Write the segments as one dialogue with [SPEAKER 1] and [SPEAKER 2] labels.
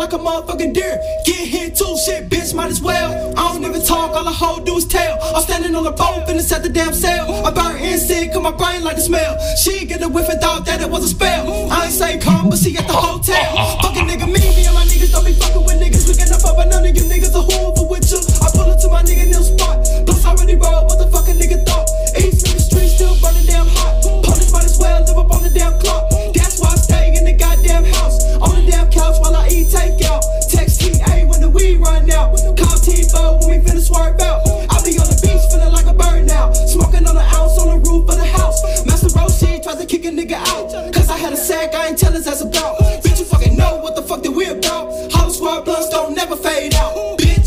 [SPEAKER 1] like a motherfucking deer. Get hit too, shit, bitch, might as well. I don't even talk, all the hoe do is tell. I'm standing on the boat, finna set the damn sail. I burn insect, cause my brain like the smell. She get the whiff and thought that it was a spell. I ain't say come, but she at the hotel. Fucking nigga, me and my niggas don't be fucking with niggas. We get up, but none of you niggas are whoever with you. I pull up to my nigga new spot. Plus I already roll, what the fucking nigga thought. East in the street still burning damn hot. Police might as well live up on the damn clock. That's why I stay in the goddamn house. On the damn couch while I eat takeout. Text TA when the weed run out. Call T-Bo when we finna swerve out. I be on the beach feeling like a bird now. Smoking on an ounce on the roof of the house. Master Roshi tries to kick a nigga out. Cause I had a sack, I ain't tell us that's about. Bitch, you fucking know what the fuck that we about. Hollow squad blunts don't never fade out. Bitch.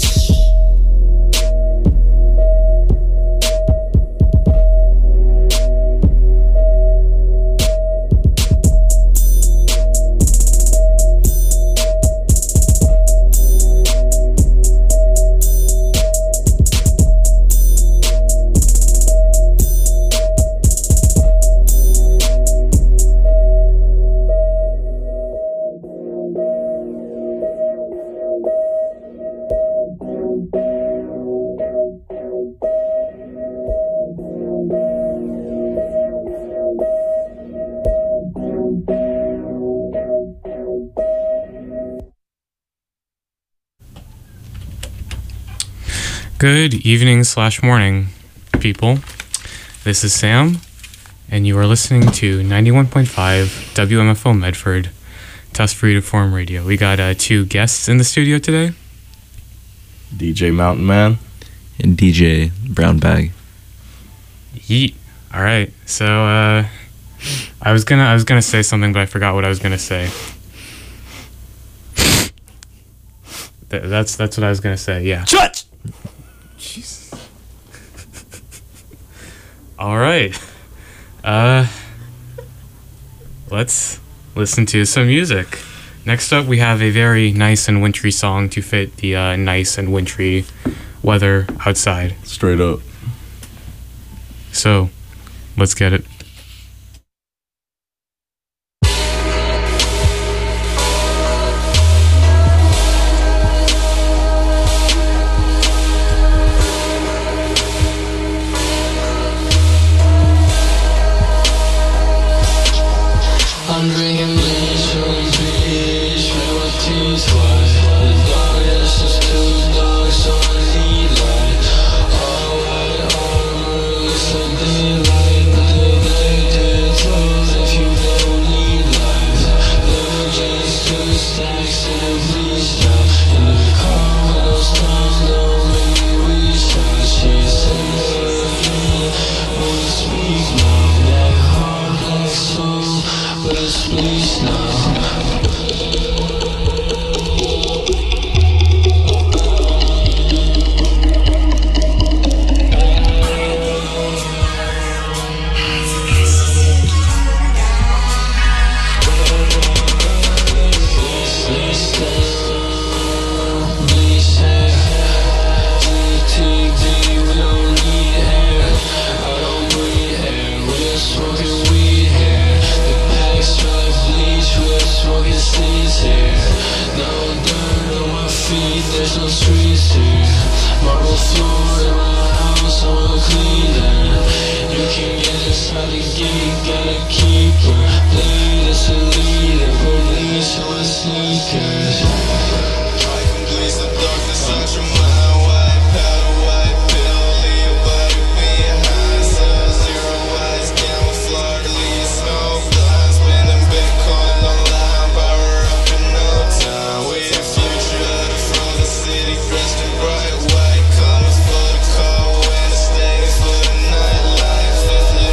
[SPEAKER 2] Good evening / morning, people. This is Sam, and you are listening to 91.5 WMFO Medford, Test Free to Form Radio. We got 2 guests in the studio today.
[SPEAKER 3] DJ Mountain Man.
[SPEAKER 4] And DJ Brown Bag.
[SPEAKER 2] Yeet. All right. So I was gonna say something, but I forgot what I was gonna say. That's what I was gonna say. Yeah.
[SPEAKER 3] Shut.
[SPEAKER 2] Jesus. All right. Let's listen to some music. Next up, we have a very nice and wintry song to fit the nice and wintry weather outside.
[SPEAKER 3] Straight up.
[SPEAKER 2] So, let's get it.
[SPEAKER 5] I'm drinking bleach from beach, with my teeth white. The darkness is too dark, so I need light. All white armor looks like daylight, but they're told if you don't need life. There were just 2 stacks and a bleach drop. In the car with those times don't make me reach out. She said won't speak now. Black heart, black soul, but it's bleach now. There's no streets here. Marble floor in my house, I wanna clean that. You can get inside the gate, gotta keep her. Bleed as a leader, police on my sneakers. I can blaze the darkness out your mind. White powder, white pill, leave your body behind. Sub-zero eyes, camouflage, leave smoke blinds. Spinning Bitcoin online, power up in no time. We the future of the frozen city, dressed in bright white colors for the cold winter, stay for the nightlife. Fifth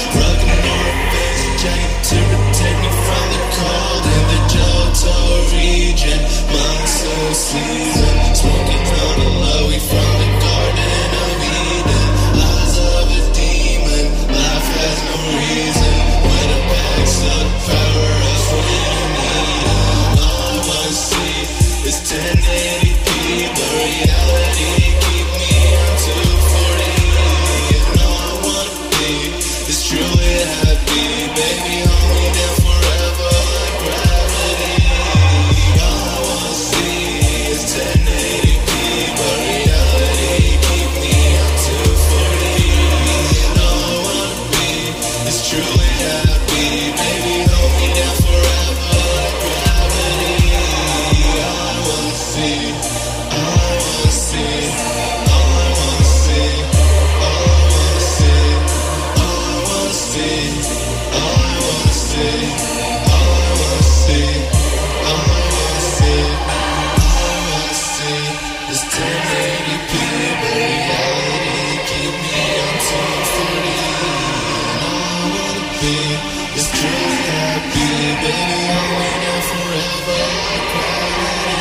[SPEAKER 5] Rockin' North Face chain to protect me from the cold in the Johto region. Monsoon season, smoking on the low, we from the Garden of Eden. Lies of a demon, life has no reason. When a packs up, power up when you need it. All I wanna see is 1080p, but reality keep me on 240. And all I wanna be is truly happy, baby, hold me down forever like gravity. All I wanna see is 1080p, but reality keep me on 240. And all I wanna be is truly happy, baby, hold me down forever like gravity. All I wanna see, all I wanna see, all I wanna see, all I wanna see, all I wanna see, all I wanna see, all I wanna see, all I wanna see, all I wanna see is 1080p, but reality keep me on 240. And all I wanna be is truly happy, baby, hold me down forever like gravity.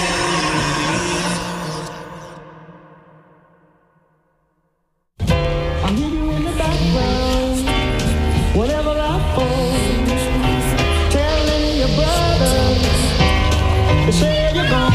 [SPEAKER 6] I need you in the background, whenever I fall, telling your brothers, they say you're gone.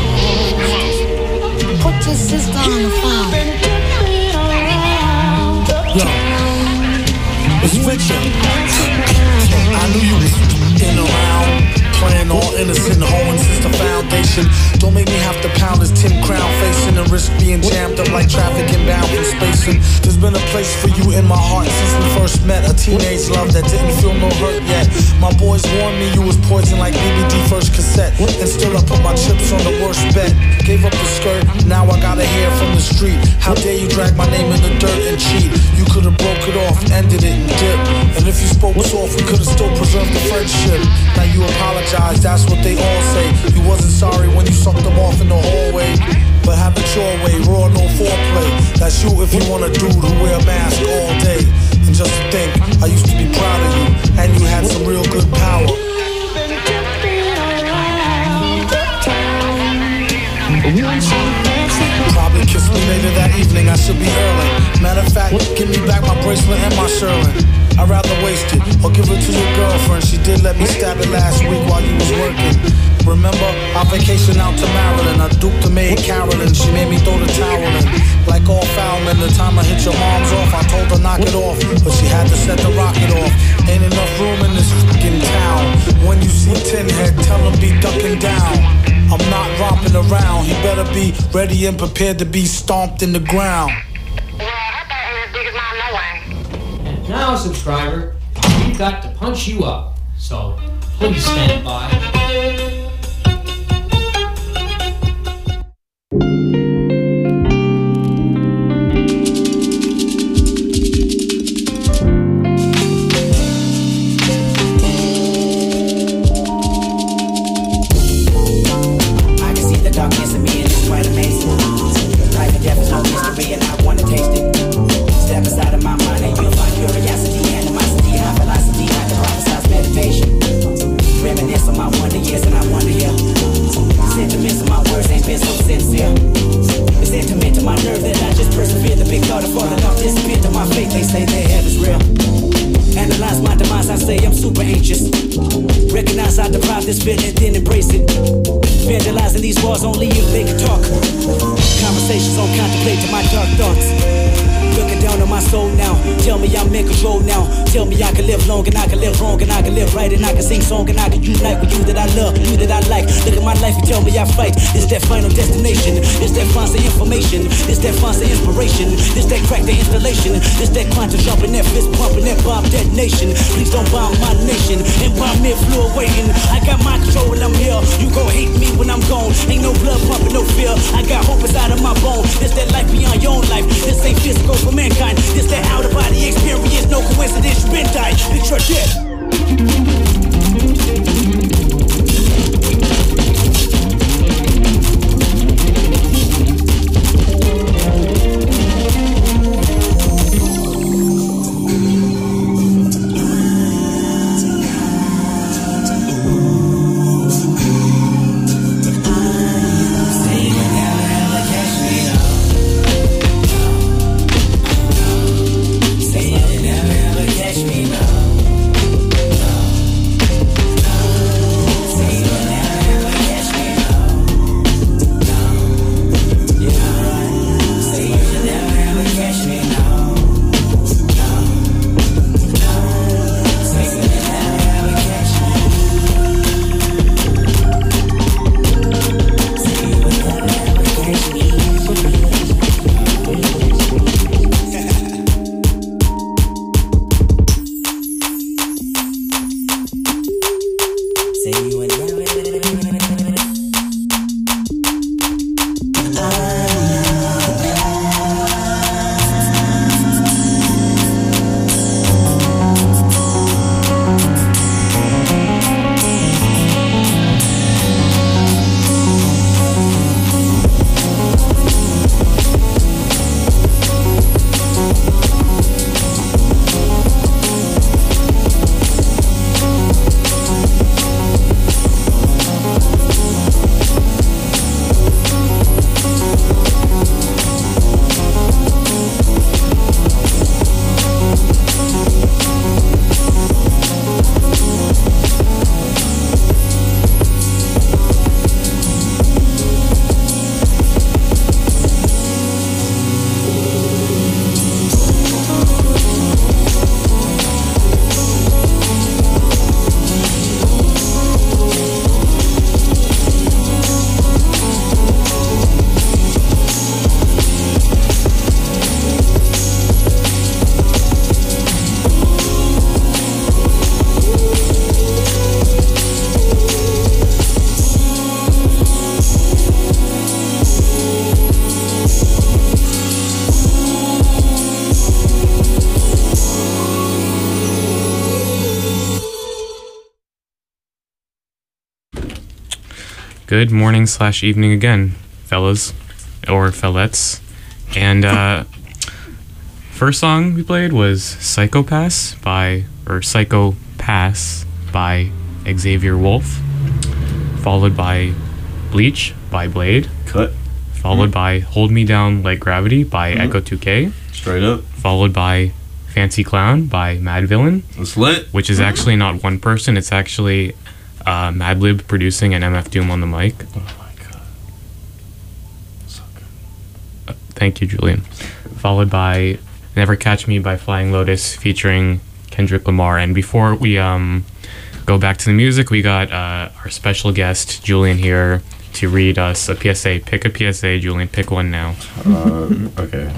[SPEAKER 7] Put your sister on the phone.
[SPEAKER 6] Been tipping around the town.
[SPEAKER 8] It's Richard. I knew you was in around, playing all innocent, hoeing since the foundation. Don't make me have to pound this tin crown facing and risk being jammed up like traffic inbound from spacing. There's been a place for you in my heart since we first met. A teenage love that didn't feel no hurt yet. My boys warned me you was poison like BBD first cassette. And still I put my chips on the worst bet. Gave up the skirt, now I gotta hear from the street. How dare you drag my name in the dirt and cheat? You could've broke it off, ended it and dipped. And if you spoke soft, we could've still preserved the friendship. Now you apologize, that's what they all say. You wasn't sorry when you sucked them off in the hallway. But have it your way, raw, no foreplay. That's you if you want a dude who wear a mask all day. And just to think, I used to be proud of you, and you had some real good power.
[SPEAKER 6] Been tipping around the town.
[SPEAKER 8] Probably kiss me later that evening, I should be early. Matter of fact, give me back my bracelet and my Sherlin. I'd rather waste it, or give it to your girlfriend. She did let me stab it last week while you was working. Remember, our vacation out to Maryland. I duped the maid Carolyn, she made me throw the towel in. Like all foulmen, the time I hit your mom's off, I told her knock it off, but she had to set the rocket off. Ain't enough room in this fucking town. When you see Tin Head, tell him be ducking down. I'm not romping around, he better be ready and prepared to be stomped in the ground.
[SPEAKER 9] Now, subscriber, we've got to punch you up, so please stand by.
[SPEAKER 10] I can see the darkness in me and it's quite amazing. Life and death is no mystery and I want to taste it. Step inside of my mind and you'll find curiosity, animosity, high velocity, high hypothesize meditation. Reminisce on my wonder years and I wonder here. Sentiments of my words ain't been so sincere. It's intimate to my nerve that I just persevere. The big thought of falling off disappeared to my faith. They say their head is real. Analyze my demise, I say I'm super anxious. Recognize I deprive this bit and then embrace it. Vandalizing these walls only if they can talk. Conversations on contemplate to my dark thoughts. Looking down on my soul now. Tell me I'm in control now. Tell me I can live long and I can live wrong and I can live right and I can sing song and I can unite with you that I love, you that I like. Look at my life and tell me I fight. It's that final destination. It's that fancy information. It's that fancy inspiration. It's that crack the installation. It's that quantum jumping, that fist pumping, that bomb detonation. Please don't bomb my nation. And bomb me flew awaiting. I got my control when I'm here. You gon' hate me when I'm gone. Ain't no blood pumping, no fear. I got hope inside of my bones. It's that life beyond your own life. This ain't physical for mankind. This that out of body experience. No coincidence, you been died. It's your death.
[SPEAKER 2] Good morning / evening again, fellas or fellettes. And first song we played was Psycho-Pass by Xavier Wolf, followed by Bleach by Blade,
[SPEAKER 3] Cut.
[SPEAKER 2] followed by Hold Me Down Like Gravity by Echo 2K,
[SPEAKER 3] Straight up.
[SPEAKER 2] followed by Fancy Clown by Mad Villain,
[SPEAKER 3] It's lit.
[SPEAKER 2] which is actually not one person, it's actually Madlib producing and MF Doom on the mic.
[SPEAKER 3] Oh my god. So good.
[SPEAKER 2] Thank you, Julian. Followed by Never Catch Me by Flying Lotus featuring Kendrick Lamar. And before we go back to the music, we got our special guest, Julian, here to read us a PSA. Pick a PSA, Julian. Pick one now.
[SPEAKER 3] Okay.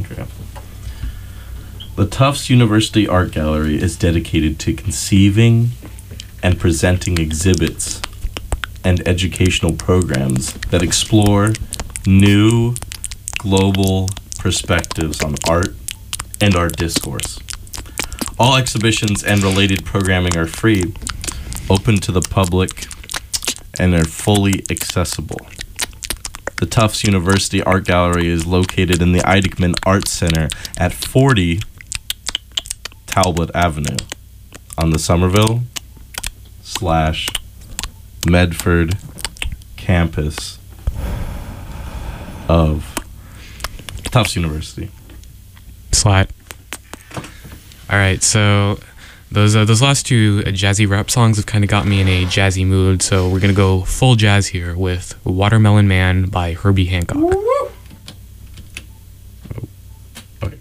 [SPEAKER 3] The Tufts University Art Gallery is dedicated to conceiving and presenting exhibits and educational programs that explore new global perspectives on art and art discourse. All exhibitions and related programming are free, open to the public, and are fully accessible. The Tufts University Art Gallery is located in the Eidikman Art Center at 40 Talbot Avenue on the Somerville/Medford campus of Tufts University.
[SPEAKER 2] Slat. All right, so those last two jazzy rap songs have kind of got me in a jazzy mood, so we're gonna go full jazz here with Watermelon Man by Herbie Hancock.
[SPEAKER 3] Okay.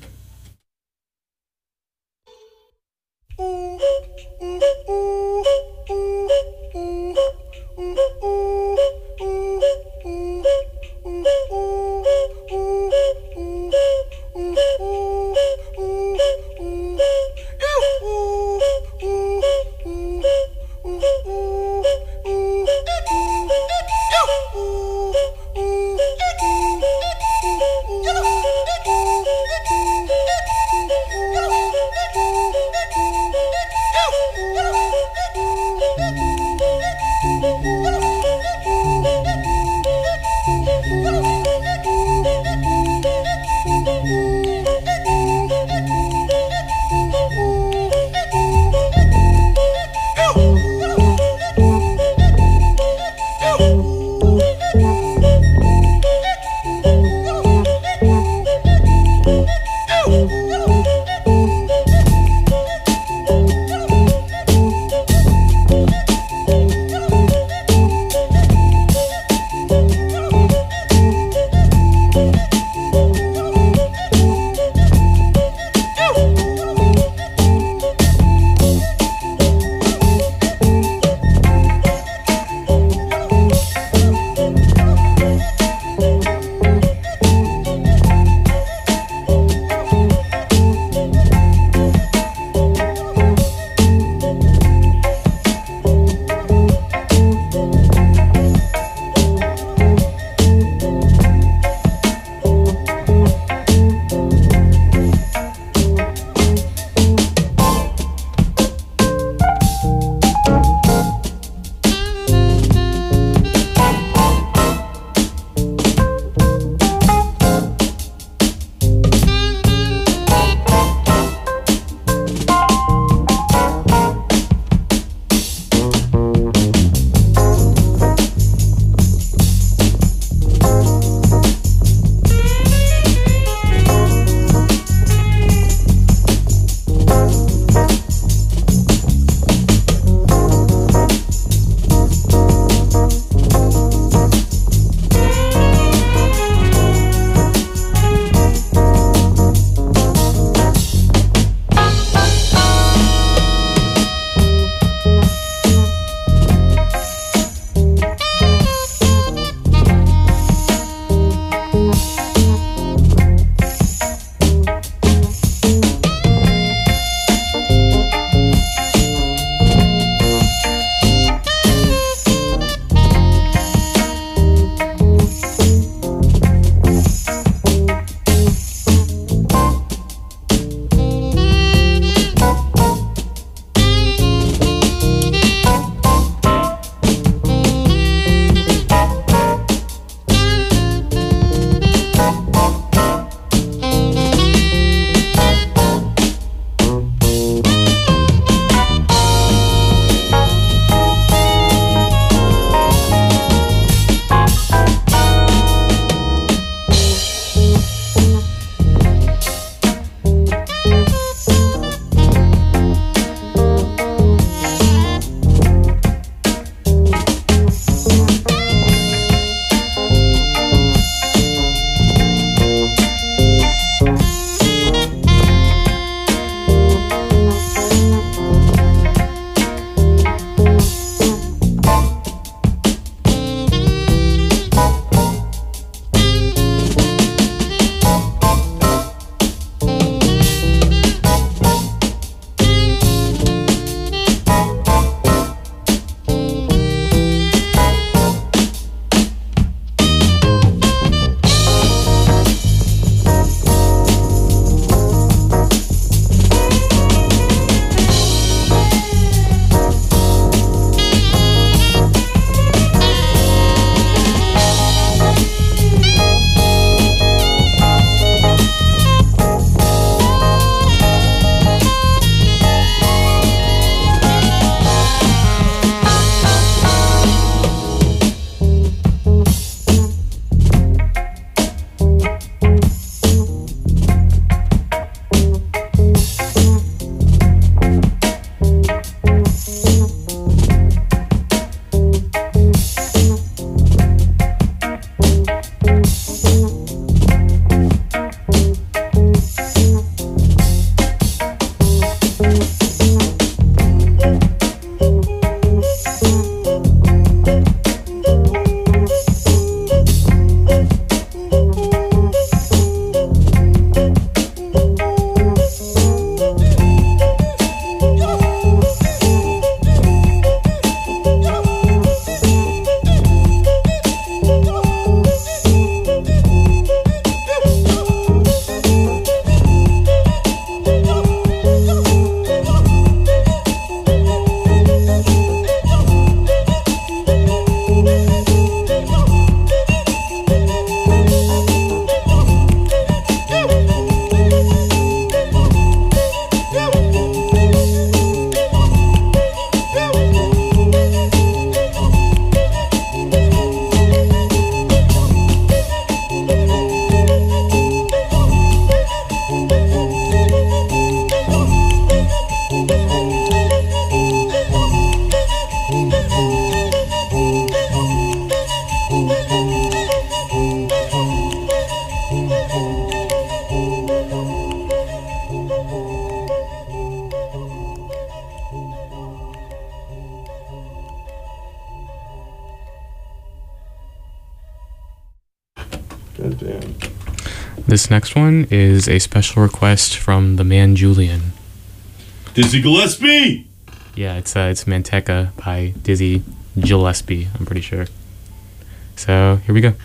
[SPEAKER 3] God damn.
[SPEAKER 2] This next one is a special request from the man Julian.
[SPEAKER 3] Dizzy Gillespie!
[SPEAKER 2] Yeah, it's Manteca by Dizzy Gillespie, I'm pretty sure. So, here we go.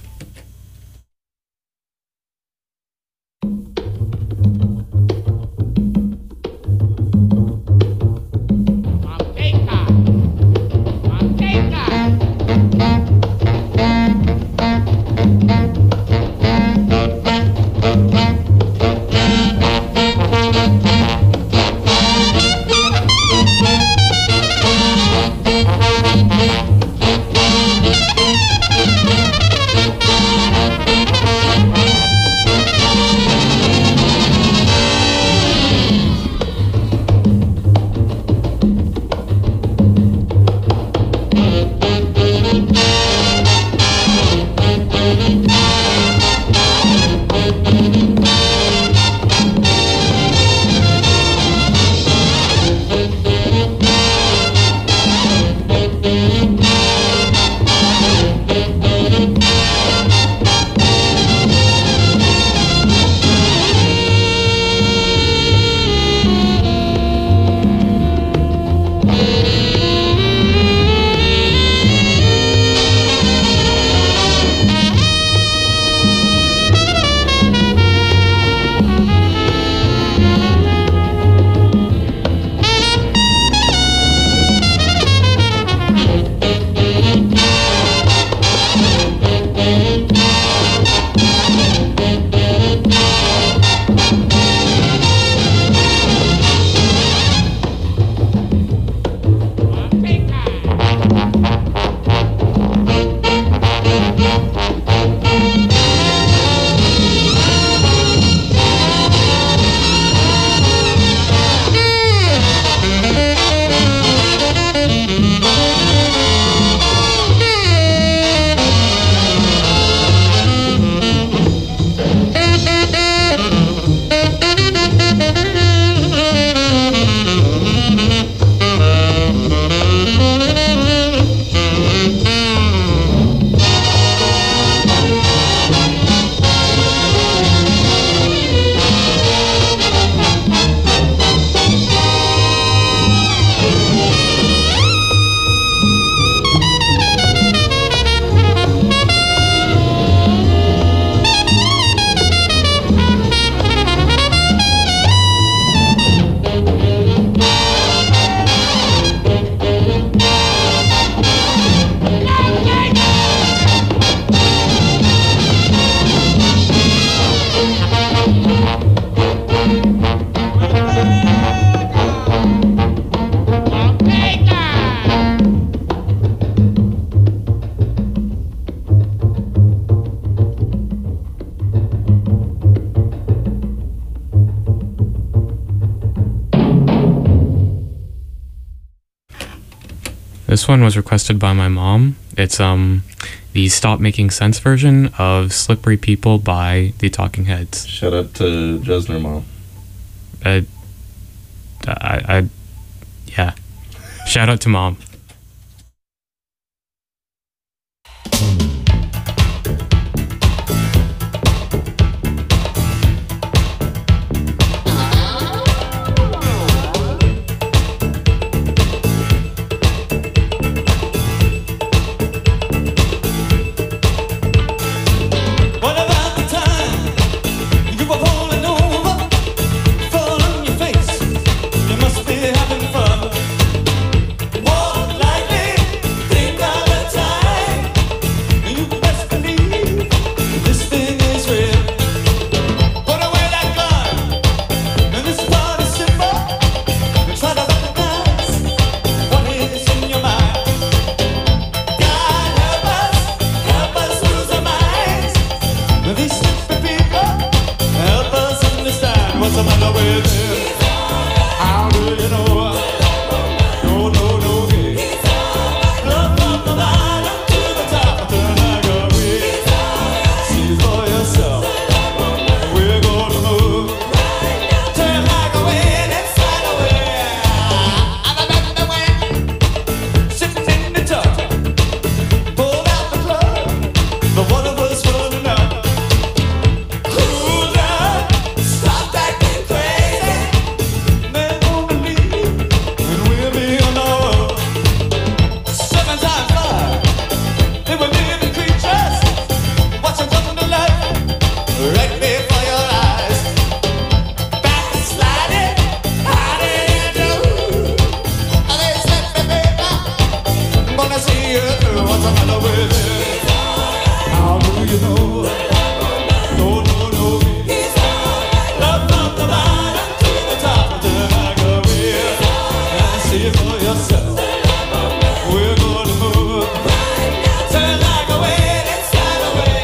[SPEAKER 2] This one was requested by my mom. It's the Stop Making Sense version of Slippery People by the Talking Heads.
[SPEAKER 3] Shout out to Jesner Mom.
[SPEAKER 2] Yeah. Shout out to Mom.
[SPEAKER 11] What
[SPEAKER 1] for yourself. We're gonna move. Turn like a wind inside a wind.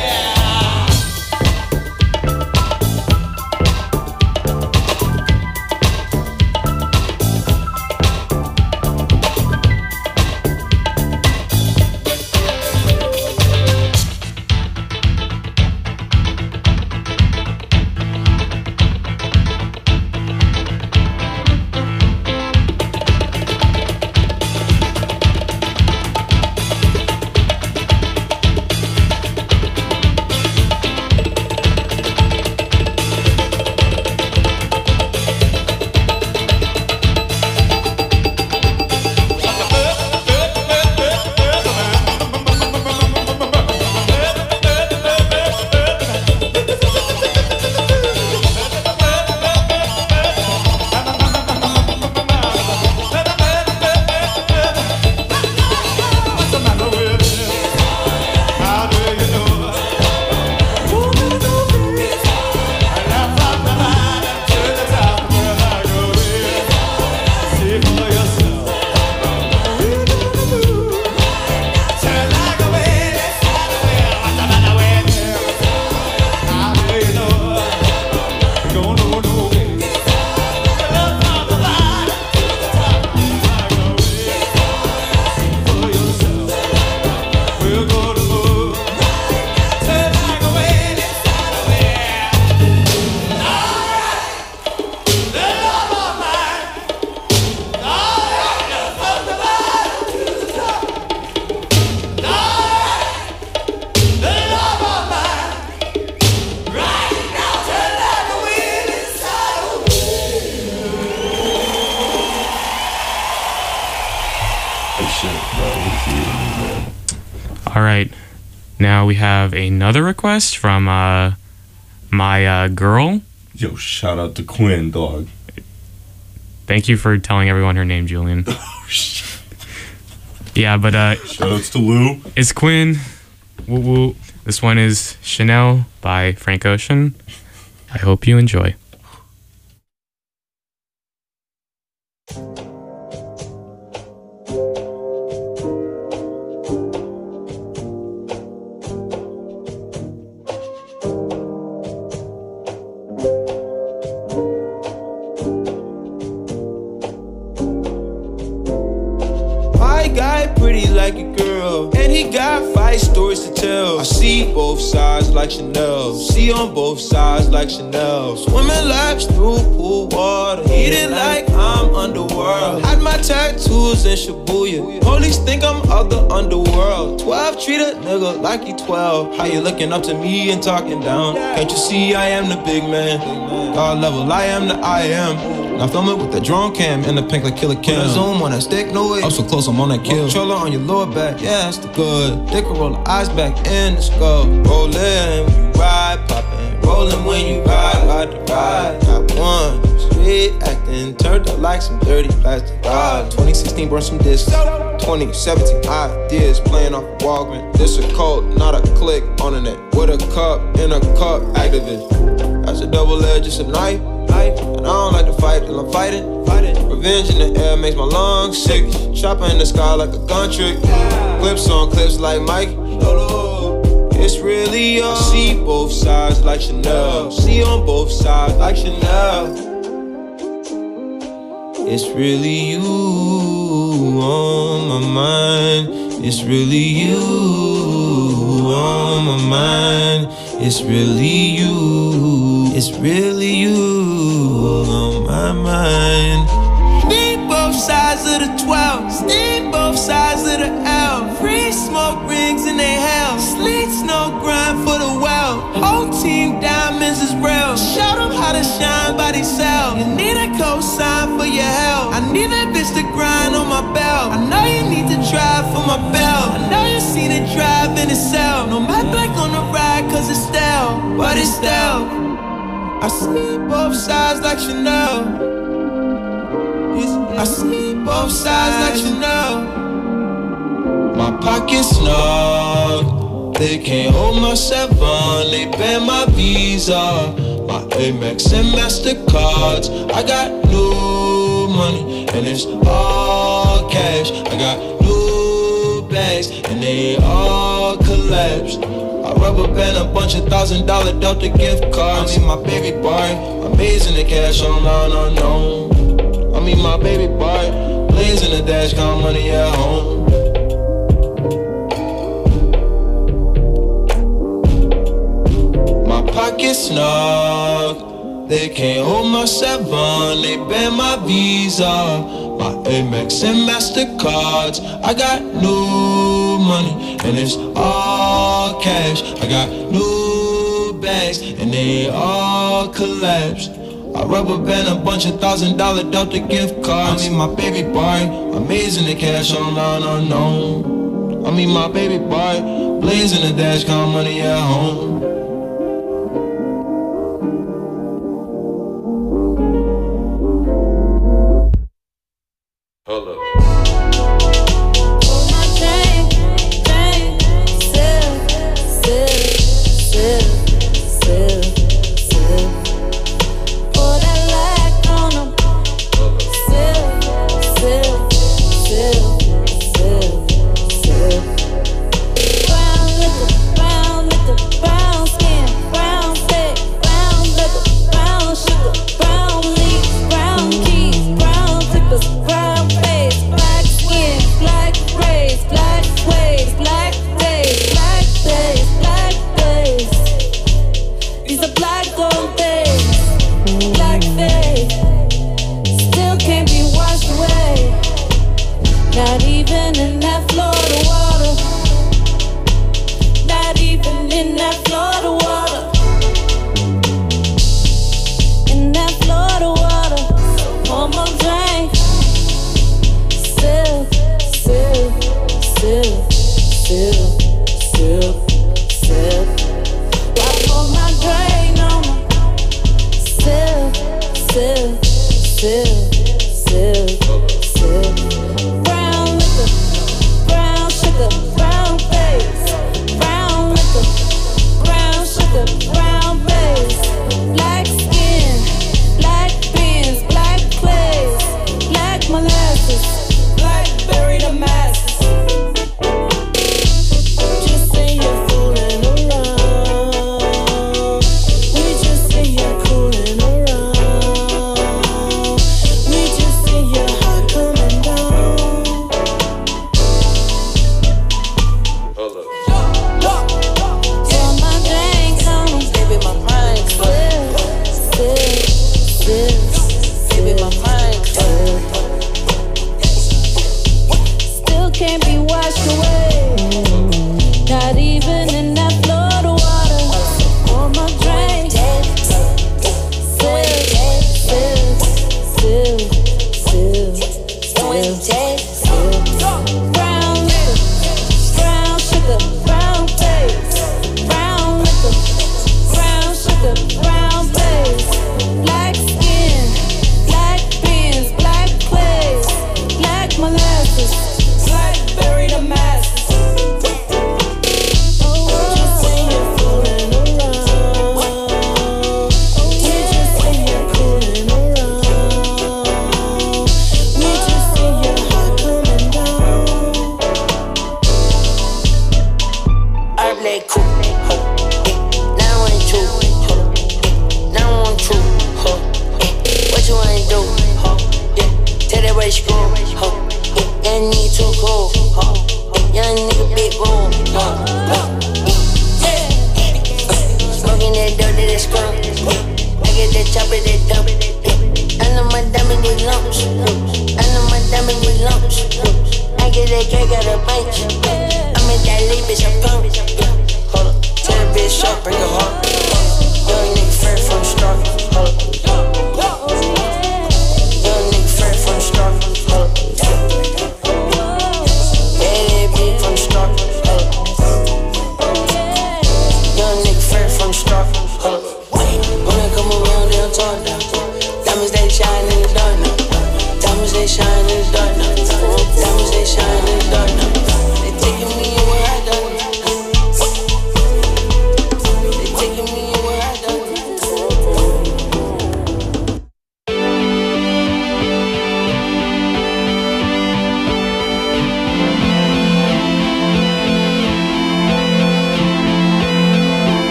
[SPEAKER 2] All right. Now we have another request from my girl.
[SPEAKER 3] Yo, shout out to Quinn, dog.
[SPEAKER 2] Thank you for telling everyone her name, Julian.
[SPEAKER 3] Oh, shit.
[SPEAKER 2] Yeah, but
[SPEAKER 3] shout outs to Lou.
[SPEAKER 2] It's Quinn. Woo woo. This one is Chanel by Frank Ocean. I hope you enjoy.
[SPEAKER 11] My guy pretty like a girl, and he got 5 stories to tell. I see both sides like Chanel, see on both sides like Chanel. Swimming laps through pool water, eating like I'm underworld. Had my tattoos in Shibuya, police think I'm of the underworld. 12 treat a nigga like he 12. How you looking up to me and talking down? Can't you see I am the big man? God level, I am the I am. Now film it with the drone cam and the pink like Killer Cam. Zoom on that stick, no way. I'm so close, I'm on that kill. Controller on your lower back, yeah, that's the good. Dick will roll the eyes back in the skull. Rollin' when you ride, poppin'. Rollin' when you ride the ride. Got one, straight acting, turned up like some dirty plastic. 2016 burned some discs. 2017 ideas playing off of Walgreens. This a cult, not a click on the net. With a cup, in a cup, activist. That's a double edge, it's a knife. And I don't like to fight till I'm fighting. Revenge in the air makes my lungs sick. Chopper in the sky like a gun trick. Clips on clips like Mike. It's really you. I see both sides like Chanel. See on both sides like Chanel. It's really you on my mind. It's really you on my mind. It's really you. It's really you on my mind. Need both sides of the 12. Need both sides of the L. Free smoke rings in they hell. Sleet snow grind for the well. Whole team diamonds is real. Show them how to shine by themselves. You need a cosign for your help. I need that bitch to grind on my belt. I know you need to drive for my belt. I know you seen it drive in itself. No matte black on the ride cause it's stale. But it's stale. I see both sides like Chanel. I see both sides like Chanel. My pocket's snug. They can't hold my 7. They ban my Visa, my Amex and MasterCards. I got new money and it's all cash. I got new bags and they all collapsed. I rubber band a bunch of $1,000 Delta gift cards. I mean my baby boy, amazing the cash online unknown. I mean my baby boy, blazing the dash, count money at home. My pockets snug, they can't hold my 7, they ban my Visa, my Amex and MasterCards. I got new money and it's all cash. I got new bags and they all collapsed. I rubber band a bunch of $1,000 Delta gift cards. I mean my baby boy, amazing the cash online unknown. I mean my baby boy, blazing the dash, count money at home.
[SPEAKER 12] Hold up.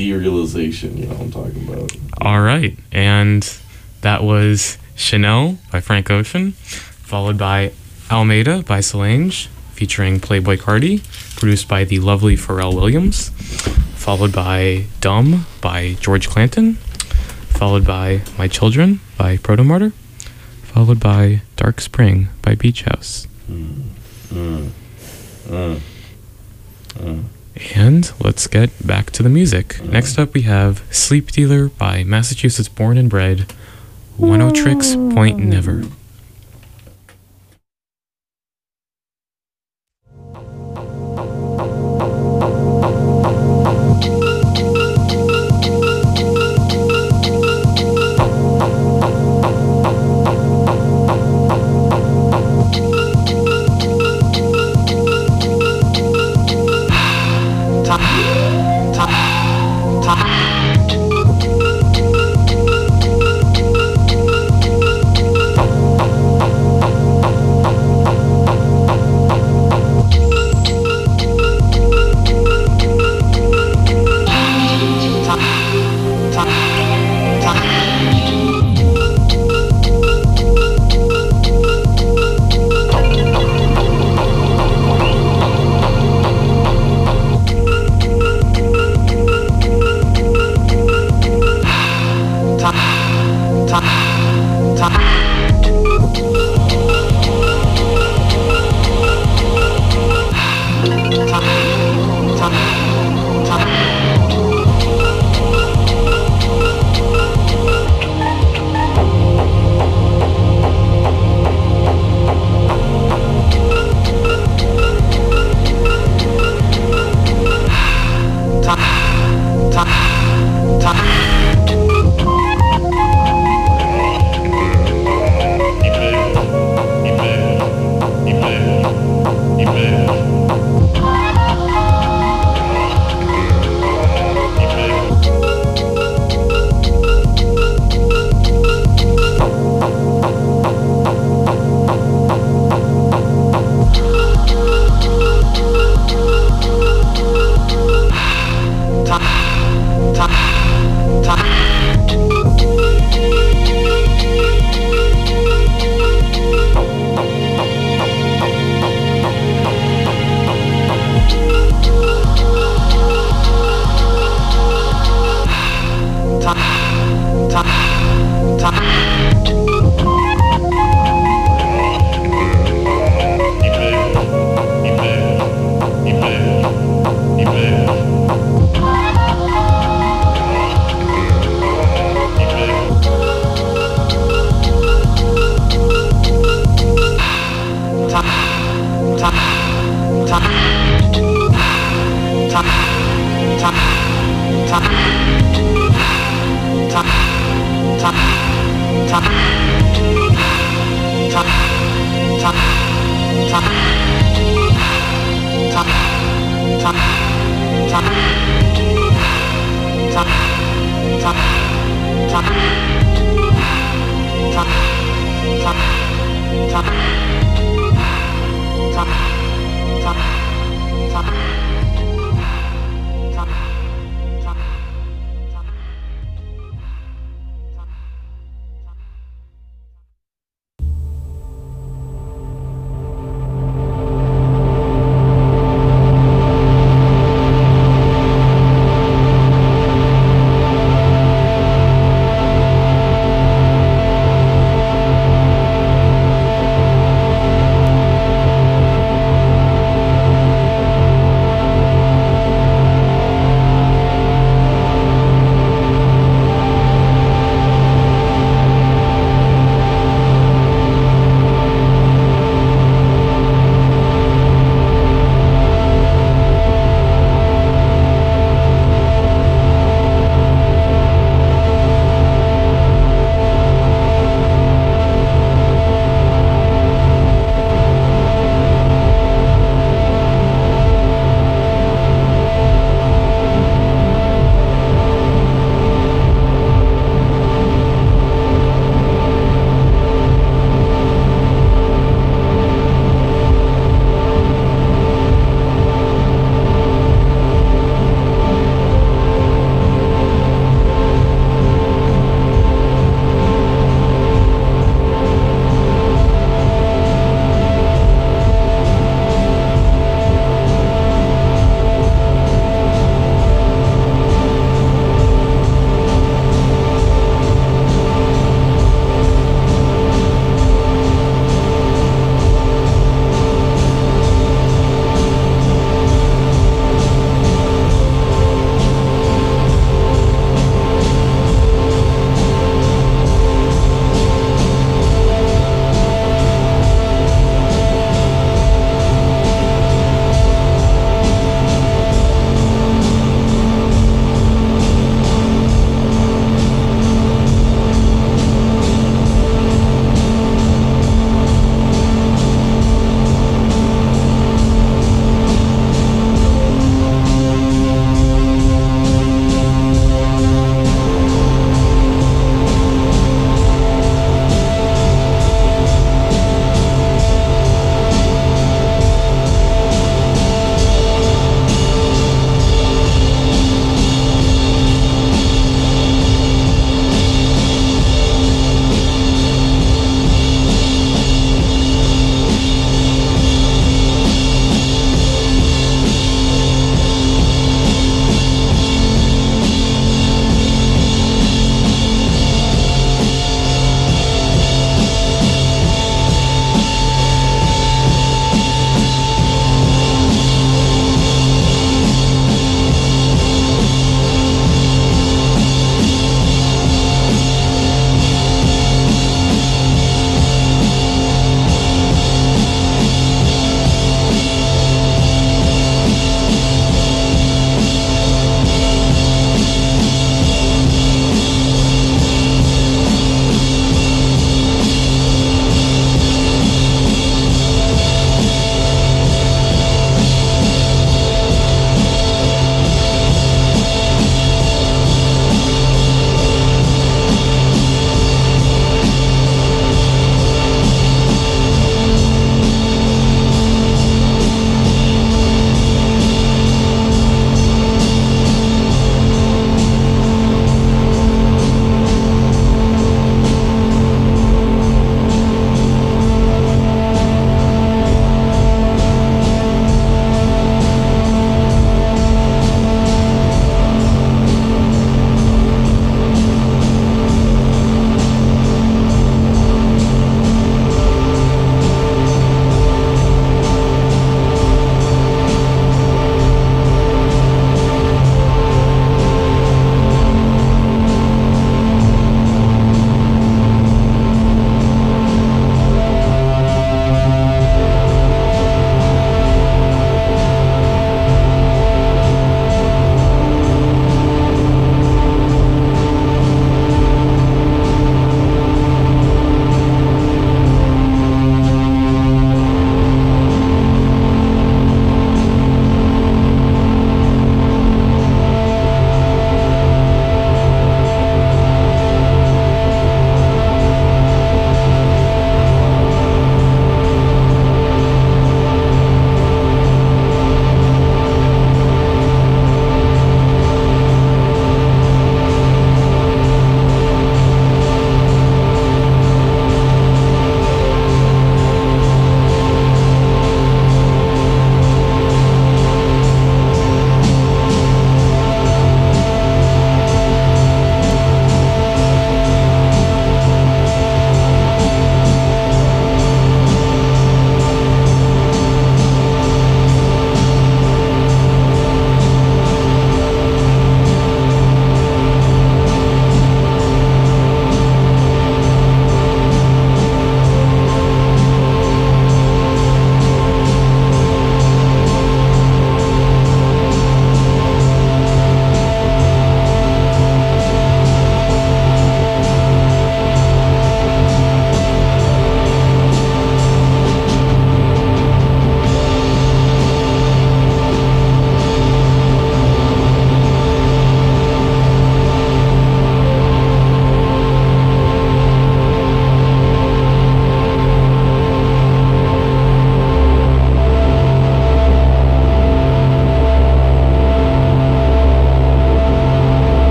[SPEAKER 3] derealization, you know what I'm talking about.
[SPEAKER 2] All right, and that was Chanel by Frank Ocean, followed by Almeida by Solange, featuring Playboy Cardi, produced by the lovely Pharrell Williams, followed by Dumb by George Clanton, followed by My Children by Proto Martyr, followed by Dark Spring by Beach House. And let's get back to the music. Next up we have Sleep Dealer by Massachusetts Born and Bred, One O Tricks Point Never.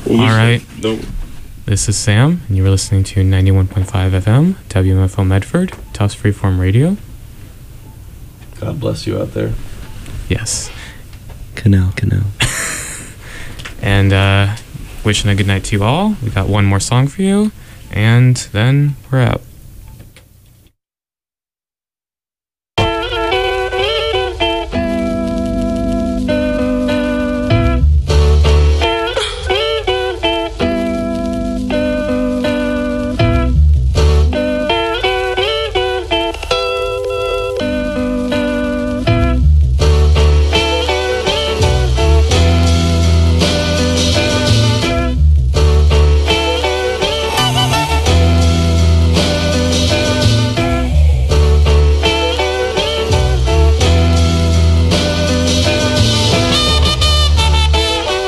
[SPEAKER 2] All right.
[SPEAKER 3] No.
[SPEAKER 2] This is Sam, and you were listening to 91.5 FM, WMFO Medford, Tufts Freeform Radio.
[SPEAKER 3] God bless you out there.
[SPEAKER 2] Yes.
[SPEAKER 4] Canal.
[SPEAKER 2] And wishing a good night to you all. We got one more song for you, and then we're out.